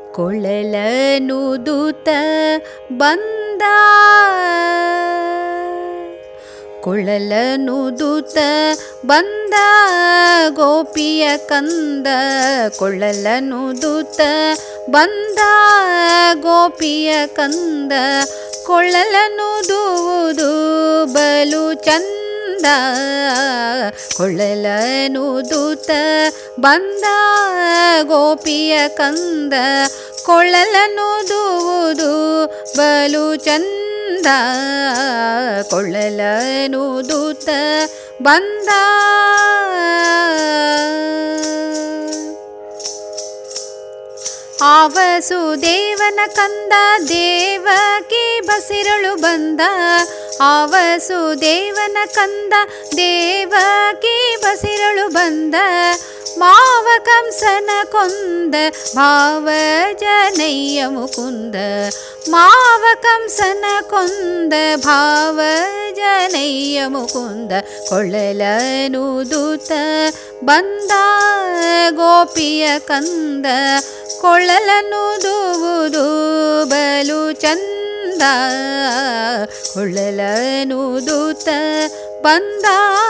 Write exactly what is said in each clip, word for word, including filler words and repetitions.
ಕೊಳಲನುದುತ ಬಂದ ಕೊಳಲನುದುತ ಬಂದ ಗೋಪಿಯ ಕಂದ ಕೊಳಲನುದುತ ಬಂದ ಗೋಪಿಯ ಕಂದ ಕೊಳಲನುದುವುದು ಬಲು ಚಂದ ಕೊಳಲನುದುತ ಬಂದ ಗೋಪಿಯ ಕಂದ ಕೊಳಲನುದುವುದು ಬಲು ಚಂದ ಕೊಳಲನುದುತ ಬಂದ ಆವಸುದೇವನ ಕಂದ ದೇವಕಿ ಬಸಿರಳು ಬಂದ ಆವಸುದೇವನ ಕಂದ ದೇವಕಿ ಬಸಿರಳು ಬಂದ ಮಾವ ಕಂಸನ ಕೊಂದ ಭಾವಜನಯ್ಯ ಮುಕುಂದ ಮಾವ ಕಂಸನ ಕೊಂದ ಭಾವಜನಯ್ಯ ಮುಕುಂದ ಕೊಳಲನುದುತ ಬಂದ ಗೋಪಿಯ ಕಂದ ಕೊಳಲನುದುವುದು ಬಲು ಚಂದ ಕೊಳಲನುದುತ ಬಂದ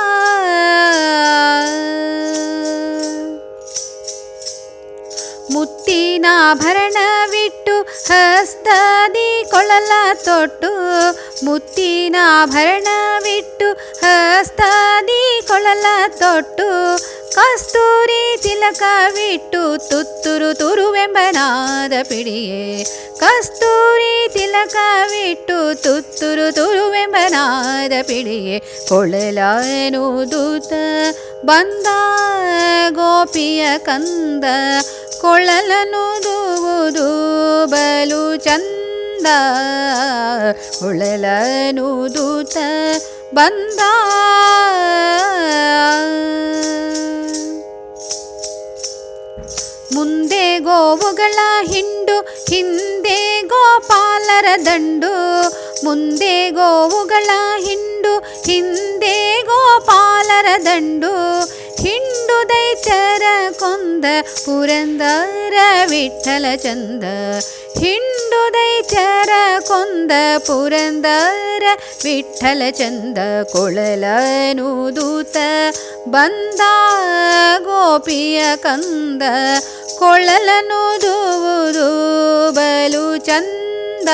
ಮುತ್ತಿನಾಭರಣವಿಟ್ಟು ಹಸ್ತದಿ ಕೊಳಲ ತೊಟ್ಟು ಮುತ್ತಿನಾಭರಣವಿಟ್ಟು ಹಸ್ತದಿ ಕೊಳಲ ತೊಟ್ಟು ಕಸ್ತೂರಿ ತಿಲಕವಿಟ್ಟು ತುತ್ತುರು ತುರುವೆಂಬನಾದ ಪಿಡಿಯೇ ಕಸ್ತೂರಿ ತಿಲಕವಿಟ್ಟು ತುತ್ತುರು ತುರುವೆಂಬನಾದ ಪಿಡಿಯೇ ಕೊಳಲನುದುತ ಬಂದ ಗೋಪಿಯ ಕಂದ ಕೊಳಲನುದುವುದು ಬಲು ಚಂದ ಕೊಳಲನುದುತ ಬಂದ ಮುಂದೆ ಗೋವುಗಳ ಹಿಂಡು ಹಿಂದೆ ಗೋಪಾಲರ ದಂಡು ಮುಂದೆ ಗೋವುಗಳ ಹಿಂಡು ಹಿಂದೆ ಗೋಪಾಲರ ದಂಡು ಹಿಂಡು ದೈತ್ಯರ ಕೊಂದ ಪುರಂದರ ವಿಠಲ ಚಂದ ಹಿಂಡು ದೈತ್ಯರ ಕೊಂದ ಪುರಂದರ ವಿಠಲ ಚಂದ ಕೊಳಲನುದುತ ಬಂದ ಗೋಪಿಯ ಕಂದ ಕೊಳಲನುದುವುದು ಬಲು ಚಂದ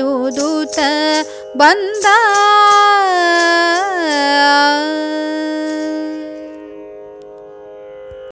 ಕೊಳಲನುದುತ ಬಂದ